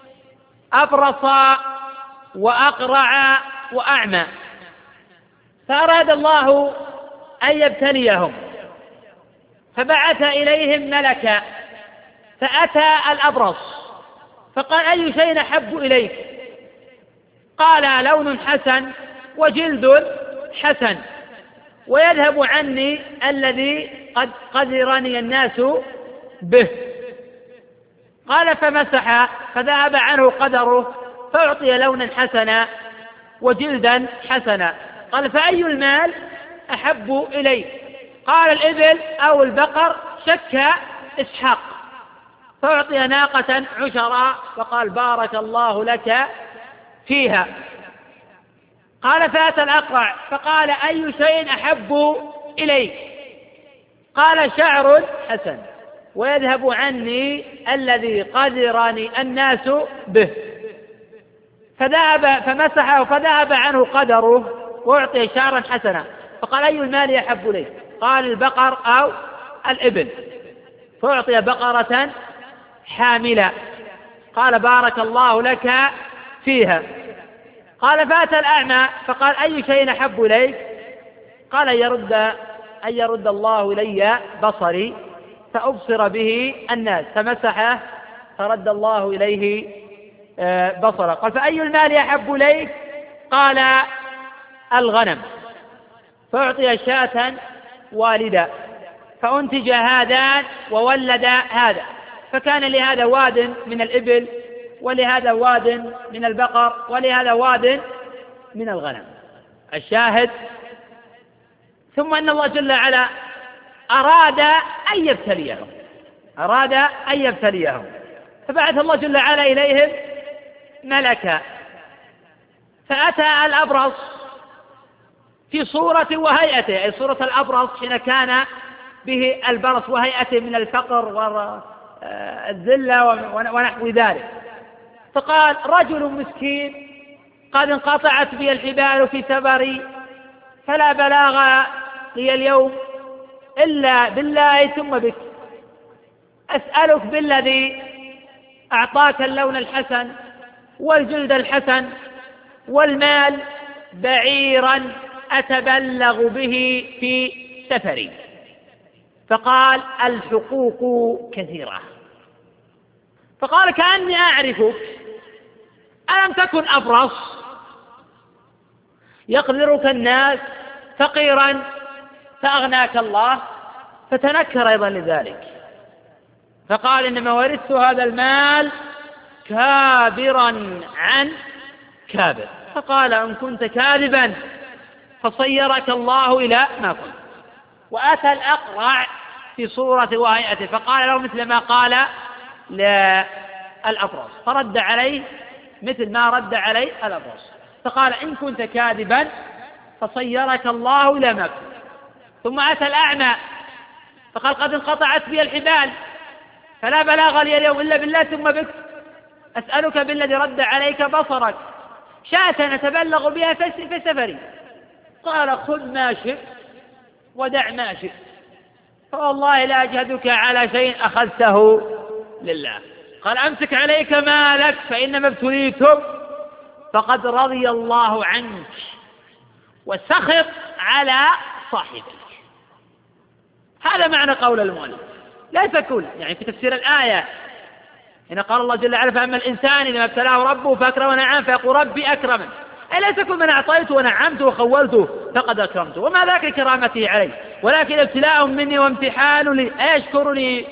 أبرص وأقرع وأعمى، فأراد الله أن يبتليهم فبعث إليهم ملكا فأتى الأبرص فقال: أي شيء أحب إليك؟ قال: لون حسن وجلد حسن ويذهب عني الذي قد قدرني الناس به. قال فمسح فذهب عنه قدره فأعطي لونا حسنا وجلدا حسنا. قال فأي المال أحب إليه؟ قال الإبل أو البقر؟ شك إسحاق. فأعطي ناقة عشرا فقال بارك الله لك فيها. قال فأتى الأقرع فقال أي شيء أحب إليك؟ قال شعر حسن ويذهب عني الذي قدرني الناس به. فذهب فمسحه فذهب عنه قدره وأعطي شعرا حسنا. فقال أي المال أحب إليك؟ قال البقر أو الإبل. فأعطي بقرة حاملة. قال بارك الله لك فيها. قال فأتى الأعمى فقال أي شيء أحب إليك؟ قال أن يرد أن يرد الله إلي بصري فأبصر به الناس. فمسحه فرد الله إليه بصره. قال فأي المال أحب إليك؟ قال الغنم. فأعطي شاة والدا فأنتج هذان وولد هذا. فكان لهذا واد من الإبل ولهذا واد من البقر ولهذا واد من الغنم. الشاهد ثم أن الله جل وعلا أراد أن يبتليهم أراد أن يبتليهم فبعث الله جل وعلا إليهم ملكا. فأتى الأبرص في صورة وهيئته، أي صورة الأبرص حين كان به البرص وهيئته من الفقر والذلة ونحو ذلك. فقال رجل مسكين قد انقطعت بي الحبال في سفري فلا بلاغ لي اليوم إلا بالله ثم بك. أسألك بالذي أعطاك اللون الحسن والجلد الحسن والمال بعيرا أتبلغ به في سفري. فقال الحقوق كثيرة. فقال كأني أعرفك، ألم تكن أبرص يقدرك الناس فقيرا فأغناك الله؟ فتنكر أيضا لذلك فقال إنما ورثت هذا المال كابرا عن كابر. فقال إن كنت كاذبا فصيرك الله إلى ما كنت. وأتى الأقرع في صورة وهيئته فقال له مثل ما قال للأبرص فرد عليه مثل ما رد عليه الأبرص. فقال إن كنت كاذبا فصيرك الله إلى ما كنت. ثم أتى الأعمى فقال قد انقطعت بي الحبال فلا بلاغ لي اليوم إلا بالله ثم بك. أسألك بالذي رد عليك بصرك شاة نتبلغ بها في سفري. قال خذ ما شئت ودع ما شئت فوالله لا أجهدك على شيء أخذته لله. قال أمسك عليك مالك فإنما ابتليتم فقد رضي الله عنك وسخط على صاحبك. هذا معنى قول المؤلف. ليس كل يعني في تفسير الآية هنا قال الله جل وعلا فأما الإنسان إذا ابتلاه ربه فأكرمه ونعم فيقول ربي أكرمن، أي ليس كل من أعطيته ونعمته وخولته فقد أكرمته وما ذاك كرامته عليه، ولكن ابتلاء مني وامتحان لي أيشكرني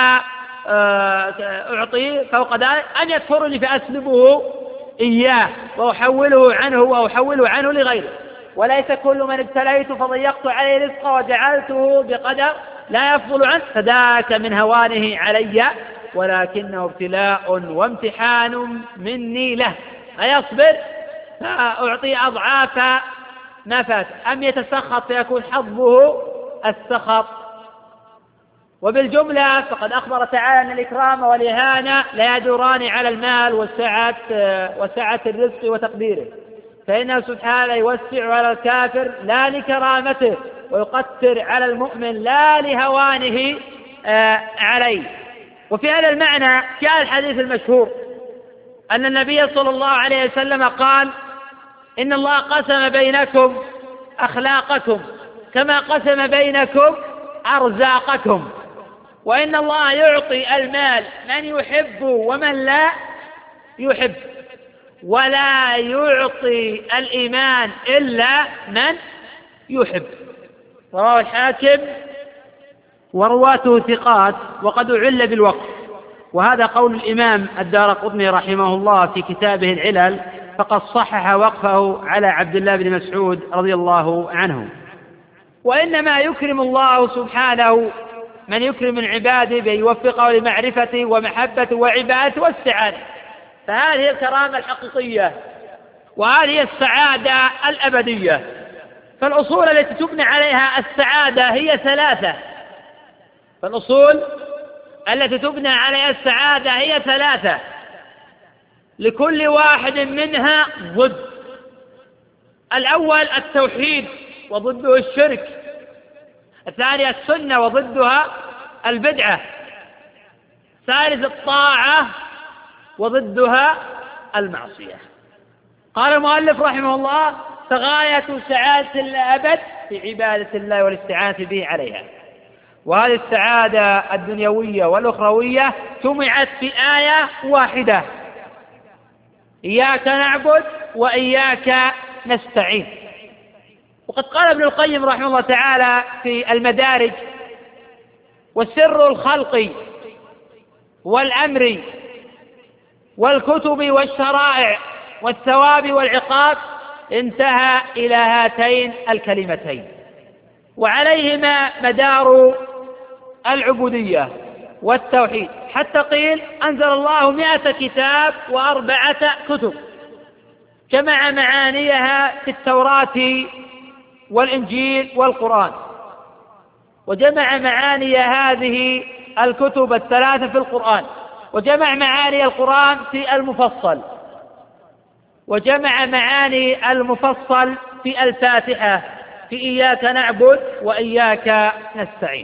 فأعطيه فوق ذلك أن يكفرني فأسلبه إياه وأحوله عنه وأحوله عنه لغيره. وليس كل من ابتليت فضيقت عليه رزقه وجعلته بقدر لا يفضل عنه فذاك من هوانه علي ولكنه ابتلاء وامتحان مني له أيصبر فأعطي أضعاف ما فات أم يتسخط فيكون حظه السخط. وبالجملة فقد أخبر تعالى أن الإكرام والإهانة لا يدوران على المال وسعة وسعة الرزق وتقديره، فإنه سبحانه يوسع على الكافر لا لكرامته ويقتر على المؤمن لا لهوانه عليه. وفي هذا المعنى جاء الحديث المشهور أن النبي صلى الله عليه وسلم قال إن الله قسم بينكم أخلاقكم كما قسم بينكم أرزاقكم، وإن الله يعطي المال من يحب ومن لا يحب، ولا يعطي الإيمان إلا من يحب. رواه الحاكم ورواته ثقات وقد أعل بالوقت. وهذا قول الإمام الدارقطني رحمه الله في كتابه العلل، فقد صحح وقفه على عبد الله بن مسعود رضي الله عنه. وإنما يكرم الله سبحانه من يكرم من عباده بيوفقه لمعرفته ومحبته وعبادته والسعادة، فهذه الكرامة الحقيقية وهذه السعادة الأبدية. فالأصول التي تبنى عليها السعادة هي ثلاثة فالأصول التي تبنى عليها السعادة هي ثلاثة لكل واحد منها ضد. الأول التوحيد وضده الشرك، الثاني السنة وضدها البدعة، الثالث الطاعة وضدها المعصية. قال المؤلف رحمه الله: فغاية سعادة الأبد في عبادة الله والاستعانة به عليها. وهذه السعادة الدنيوية والأخروية جمعت في آية واحدة: إياك نعبد وإياك نستعين. وقد قال ابن القيم رحمه الله تعالى في المدارج: والسر الخلق والأمر والكتب والشرائع والثواب والعقاب انتهى إلى هاتين الكلمتين، وعليهما مدار العبودية والتوحيد، حتى قيل أنزل الله مئة كتاب وأربعة كتب، جمع معانيها في التوراة والإنجيل والقرآن، وجمع معاني هذه الكتب الثلاثة في القرآن، وجمع معاني القرآن في المفصل، وجمع معاني المفصل في الفاتحة في إياك نعبد وإياك نستعين.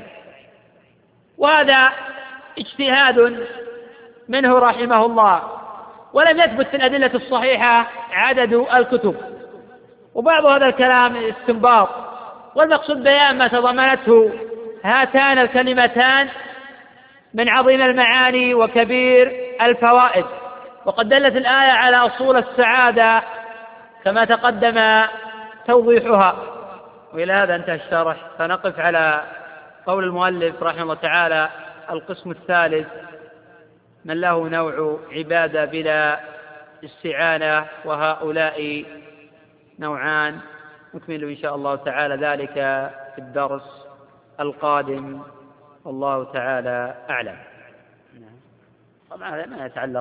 وهذا اجتهاد منه رحمه الله، ولم يثبت في الأدلة الصحيحة عدد الكتب، وبعض هذا الكلام استنباط، والمقصود بيان ما تضمنته هاتان الكلمتان من عظيم المعاني وكبير الفوائد. وقد دلت الآية على أصول السعادة كما تقدم توضيحها. وإلى هذا انتهى الشرح، فنقف على قول المؤلف رحمه الله تعالى: القسم الثالث من له نوع عبادة بلا استعانة، وهؤلاء نوعان. نكمل إن شاء الله تعالى ذلك في الدرس القادم، والله تعالى أعلم. طبعا هذا ما يتعلق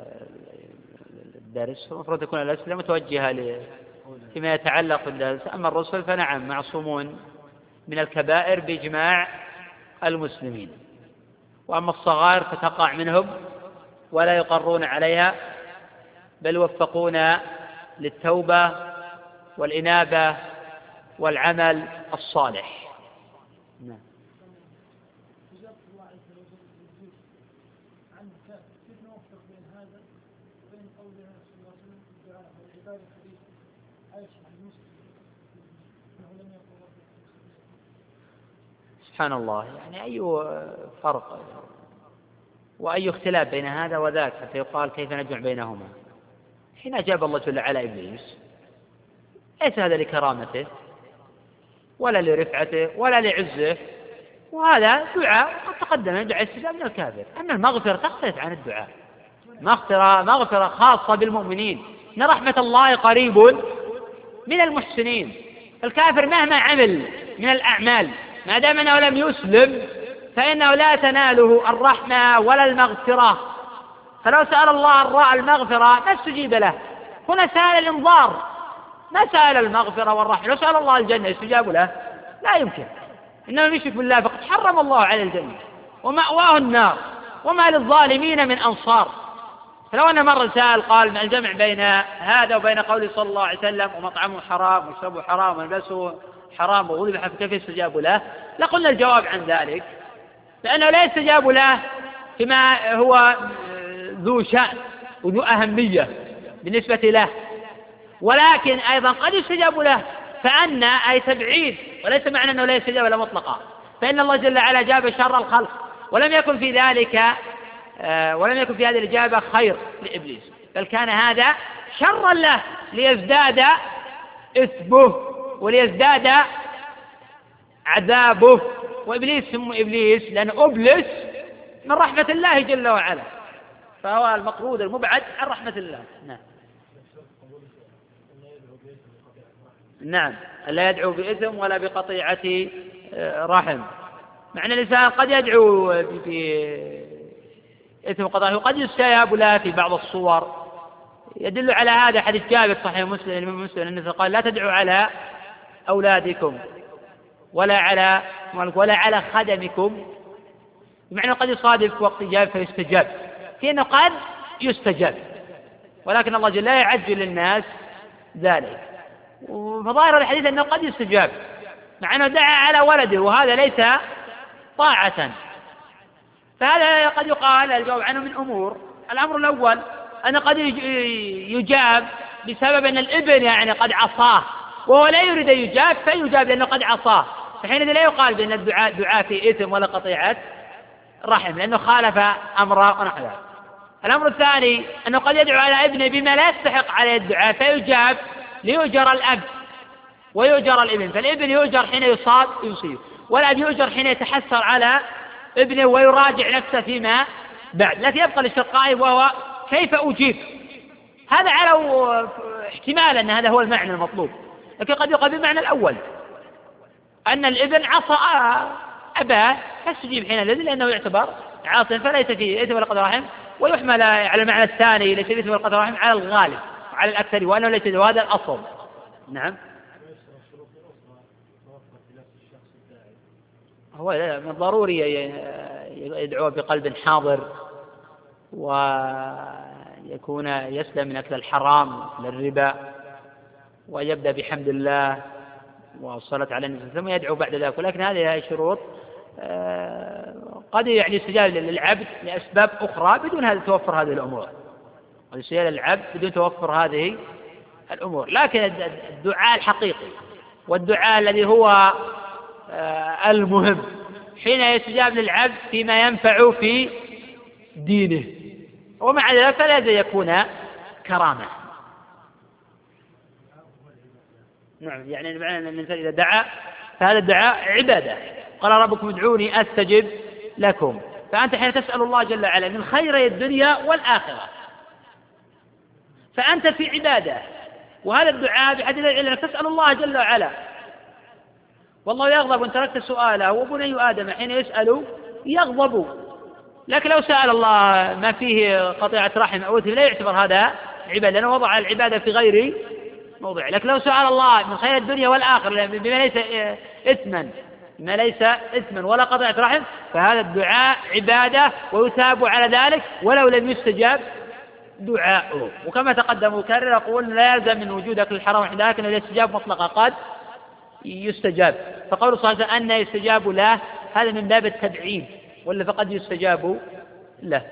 بالدرس، المفروض تكون الأسئلة متوجهة فيما يتعلق بالدرس. أما الرسل فنعم معصومون من الكبائر بإجماع المسلمين، وأما الصغائر فتقع منهم ولا يقرون عليها، بل يوفقون للتوبة والإنابة والعمل الصالح. نعم. سبحان الله، يعني أي فرق وأي اختلاف بين هذا وذاك حتى يقال كيف نجمع بينهما؟ حين أجاب الله جل وعلا إبليس ليس هذا لكرامته ولا لرفعته ولا لعزه، وهذا دعاء قد تقدم دعاء استجابة من الكافر. أما المغفرة تختلف عن الدعاء، مغفرة مغفرة خاصة بالمؤمنين، إن رحمة الله قريب من المحسنين. الكافر مهما عمل من الأعمال ما دام أنه لم يسلم فإنه لا تناله الرحمة ولا المغفرة. فلو سأل الله المغفرة ما استجيب له، هنا سأل الإنظار ما سأل المغفرة والرحمة. لو سأل الله الجنة يستجاب له؟ لا يمكن. إنما يشرك بالله فقد حرم الله عليه الجنة ومأواه النار وما للظالمين من أنصار. فلو أن مرة سأل قال ما الجمع بين هذا وبين قوله صلى الله عليه وسلم ومطعمه حرام وشربه حرام وملبسه حرام وغلب حرام كيف يستجاب له؟ لقلنا الجواب عن ذلك لأنه لا يستجاب له فيما هو ذو شأن وذو أهمية بالنسبة له، ولكن أيضا قد يستجاب له فأن أي تبعيد، وليس معنى أنه لا يستجاب له مطلقا، فإن الله جل وعلا جاب شر الخلق ولم يكن في ذلك ولم يكن في هذه الإجابة خير لإبليس، بل كان هذا شرا له ليزداد إثمه وليزداد عذابه. وإبليس سمو إبليس لأن أبلس من رحمة الله جل وعلا، فهو المقصود المبعد عن رحمة الله. نعم نعم لا يدعو بإثم ولا بقطيعة رحم. مع أن الإنسان قد يدعو بإثم وقطيعة وقد يستجاب له في بعض الصور. يدل على هذا حديث جابر صحيح مسلم الإمام مسلم أنه قال لا تدعوا على أولادكم ولا على ولا على خدمكم، بمعنى قد يصادف وقت إجابة فيستجاب، في أنه قد يستجاب، ولكن الله جل لا يعجل للناس ذلك. فظاهر الحديث أنه قد يستجاب مع أنه دعا على ولده وهذا ليس طاعة، فهذا قد يقال الجواب عنه من أمور. الأمر الأول أنه قد يجاب بسبب أن الابن يعني قد عصاه وهو لا يريد أن يجاب فيجاب لأنه قد عصاه، فحينئذ لا يقال بأن الدعاء دعاء في إثم ولا قطيعة رحم لأنه خالف أمره ونحو ذلك. الأمر الثاني أنه قد يدعو على ابنه بما لا يستحق عليه الدعاء فيجاب ليؤجر الأب ويؤجر الابن، فالابن يؤجر حين يصاب يصيب، والأب يؤجر حين يتحسر على ابنه ويراجع نفسه فيما بعد. لكن يبقى الاشتقاء وهو كيف أجيب، هذا على احتمال أن هذا هو المعنى المطلوب، لكن قد يقال بالمعنى الأول أن الابن عصى أباه فاستجيب حينئذ لأنه يعتبر عاصيا فليس فيه إثم ولا قطيعة رحم، ويحمل على المعنى الثاني ليس فيه إثم ولا قطيعة رحم على الغالب وعلى الأكثر وأنه ليس هذا الأصل. نعم هو من الضروري يدعو بقلب حاضر ويكون يسلم من أكل الحرام للربا ويبدأ بحمد الله والصلاة على النبي ثم يدعو بعد ذلك، ولكن هذه شروط قد يعني يستجاب للعبد لأسباب أخرى بدون هذا توفر هذه الأمور، قد يستجاب للعبد بدون توفر هذه الأمور. لكن الدعاء الحقيقي والدعاء الذي هو المهم حين يستجاب للعبد فيما ينفع في دينه، ومع ذلك فلا يكون كرامة. نعم يعني معنى أن الإنسان إذا دعا فهذا الدعاء عبادة. قال ربكم ادعوني أستجب لكم، فأنت حين تسأل الله جل وعلا من خيري الدنيا والآخرة فأنت في عبادة، وهذا الدعاء بحد العلم أنك تسأل الله جل وعلا، والله يغضب وإن تركت سؤاله، وبني آدم حين يسأل يغضب. لكن لو سأل الله ما فيه قطيعة رحم أو إثم لا يعتبر هذا عبادة لأنه وضع العبادة في غير موضع. لكن لو سأل الله من خير الدنيا والآخرة بما ليس إثما ما ليس إثما ولا قطيعة رحم فهذا الدعاء عبادة ويثاب على ذلك ولو لم يستجاب دعاءه. وكما تقدم وكرر أقول لا يلزم من وجودك للحرام لكن الاستجاب مطلقا قد يستجاب، فقول صلى الله عليه وسلم أن يستجاب له هذا من باب التبعيد ولا فقد يستجاب له.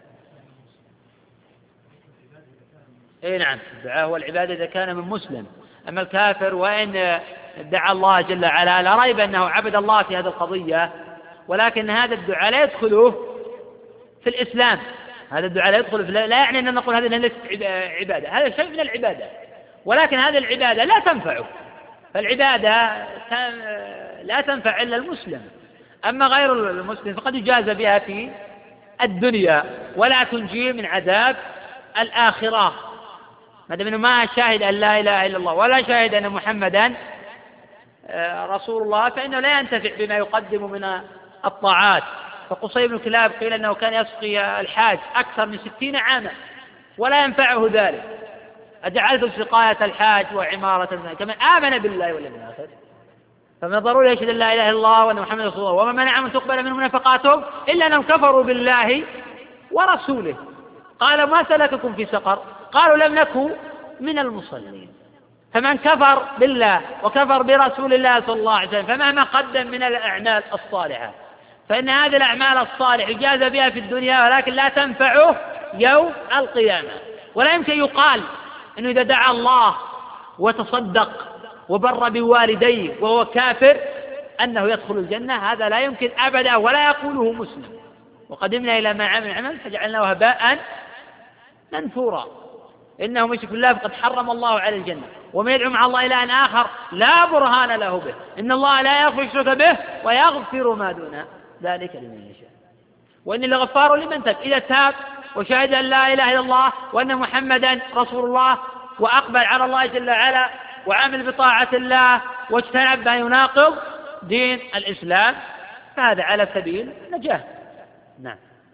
اي نعم الدعاء والعبادة إذا كان من مسلم، أما الكافر وإن دعا الله جل وعلا لا ريب أنه عبد الله في هذه القضية، ولكن هذا الدعاء لا يدخله في الإسلام، هذا الدعاء لا يدخل في لا يعني أن نقول هذه ليست عبادة، هذا شيء من العبادة، ولكن هذه العبادة لا تنفعه، فالعبادة لا تنفع إلا المسلم، أما غير المسلم فقد يجازى بها في الدنيا ولا تنجيه من عذاب الآخرة، ما دام انه ما شاهد ان لا اله الا الله ولا شاهد ان محمدا رسول الله فانه لا ينتفع بما يقدم من الطاعات. فقصي بن كلاب قيل انه كان يسقي الحاج اكثر من ستين عاما ولا ينفعه ذلك، اجعلت سقاية الحاج وعمارة كمن آمن بالله واليوم الآخر. فمن الضروري يشهد ان لا اله الا الله وان محمدا رسول الله، وما منع من تقبل منهم نفقاتهم الا انهم كفروا بالله ورسوله. قال ما سلككم في سقر؟ قالوا لم نكن من المصلين. فمن كفر بالله وكفر برسول الله صلى الله عليه وسلم فمهما قدم من الأعمال الصالحة فإن هذه الأعمال الصالحة يجاز بها في الدنيا ولكن لا تنفعه يوم القيامة. ولا يمكن يقال أنه إذا دعا الله وتصدق وبر بوالديه وهو كافر أنه يدخل الجنة، هذا لا يمكن أبدا ولا يقوله مسلم. وقدمنا إلى ما عمل عمل فجعلناه هباء منثورا، إنه من يشرك بالله فقد حرم الله على الجنة، ومن يدعو مع الله إلها آخر لا برهان له به إن الله لا يغفر الشرك به ويغفر ما دون ذلك لمن يشاء. وإني لغفار لمن تاب، إذا تاب وشهد أن لا إله إلا الله وأن محمدا رسول الله وأقبل على الله جل وعلا وعمل بطاعة الله واجتنب ما يناقض دين الإسلام، فهذا على سبيل النجاة. نعم.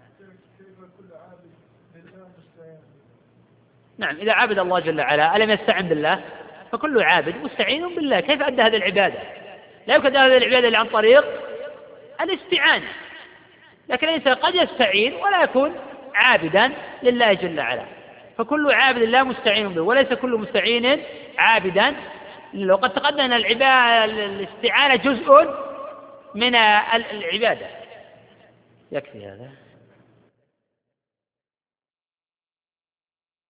نعم، إذا عبد الله جل وعلا ألم يستعن بالله فكل عابد مستعين بالله. كيف أدى هذه العبادة؟ لا يمكن هذه العبادة إلا عن طريق الاستعانة، لكن الإنسان قد يستعين ولا يكون عابدا لله جل وعلا، فكل عابد لا مستعين به، وليس كل مستعين عابدا. وقد تقدم أن العبادة الاستعانة جزء من العبادة. يكفي هذا.